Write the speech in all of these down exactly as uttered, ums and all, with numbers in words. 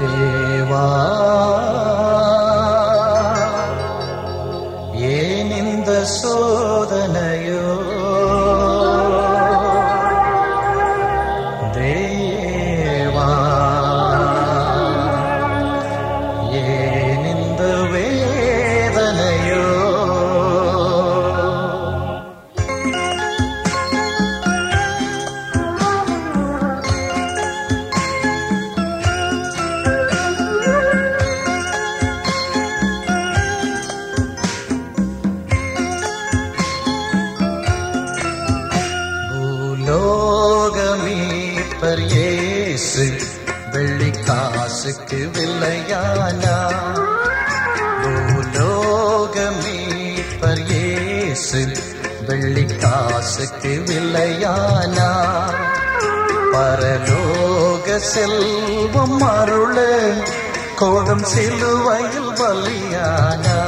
தேவா ஏன் இந்த சோதனையோ தேவா ஏன் இந்த வேதனையோ லோகமீட்பர் இயேசு வெள்ளி காசுக்கு வில்லையானா பூலோகமீட்பர் இயேசு வெள்ளி காசுக்கு வில்லையானா பரலோக செல்வம் அருள கோடும் சிலுவையில் பலியானா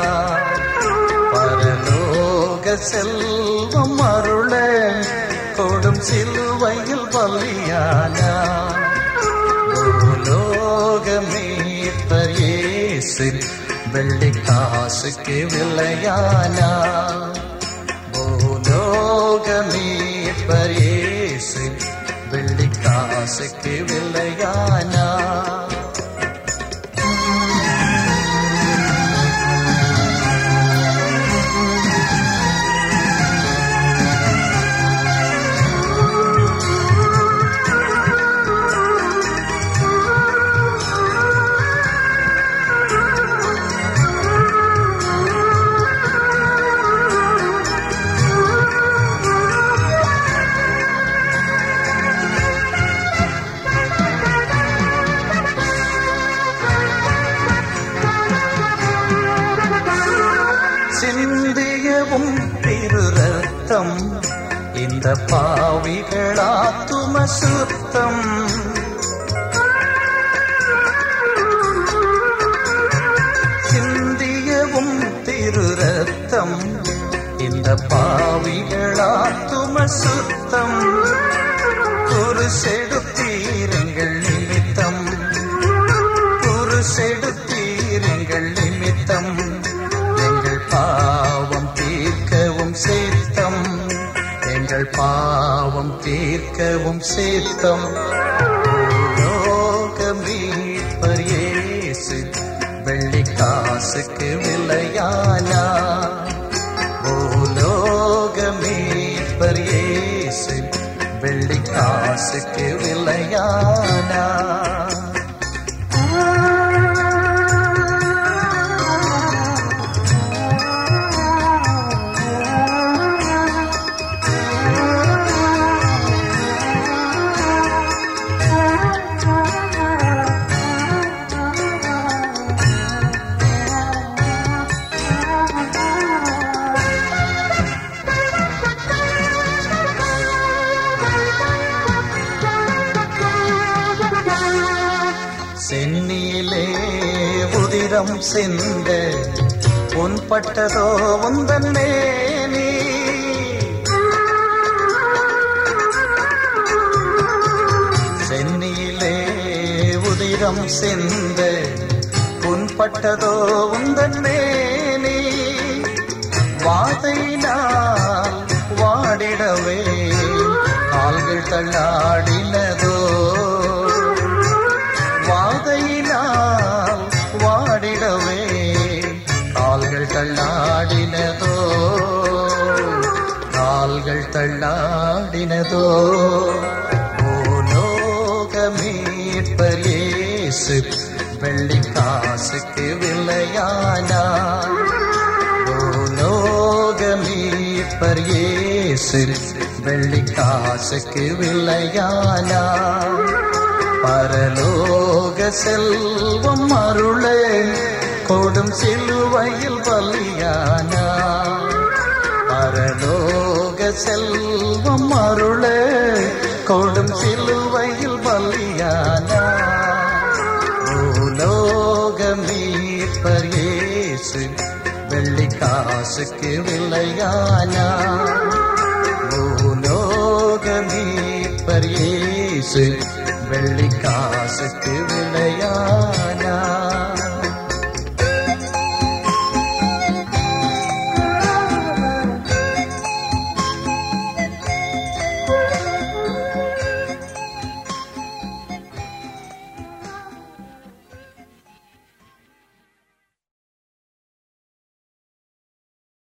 பரலோக செல்வம் அருள கோடும் சிலுவையில் பலியானா பூலோகமீட்பர் இயேசு வெள்ளி காசுக்கு வில்லையானா பூலோகமீட்பர் இயேசு வெள்ளி காசுக்கு வில்லையானா சிந்தியவும் திரு ரத்தம் இந்த பாவிகளாத்தும சுத்தம் சிந்தியவும் திரு ரத்தம் இந்த பாவிகளாத்தும சுத்தம் ஒரு செடுத்தீரங்கள் நிமித்தம் ஒரு செடுத்தீரங்கள் நிமித்தம் பாவம் தீர்க்கவும் சேர்த்தம் எங்கள் பாவம் தீர்க்கவும் சேர்த்தம் லோகமீட்பர் இயேசு வெள்ளி காசுக்கு வில்லையானா பூலோகமீட்பர் இயேசு வெள்ளி காசுக்கு வில்லையானா சென்னியிலே உதிரம் சென்ற பொன்பட்டதோ உந்தன் மேனி சென்னியிலே உதிரம் சென்ற பொன்பட்டதோ உந்தன் மேனி வாதையினால் வாடிடவே கால்கள் தள்ளாடினதோ வாதையினால் வாடிடவே கால்கள் தள்ளாடினதோ கால்கள் தள்ளாடினதோ பூலோகமீட்பர் இயேசு வெள்ளி காசுக்கு வில்லையானா பூலோகமீட்பர் இயேசு வெள்ளி காசுக்கு வில்லையானா பரலோக செல்வம் அருளே கோடும் சிலுவையில் பலியானா பரலோக செல்வம் அருளே கோடும் சிலுவையில் பலியானா பூலோகமீட்பர் இயேசு வெள்ளி காசுக்கு வில்லையானா பூலோகமீட்பர் இயேசு வெள்ளி காசுக்கு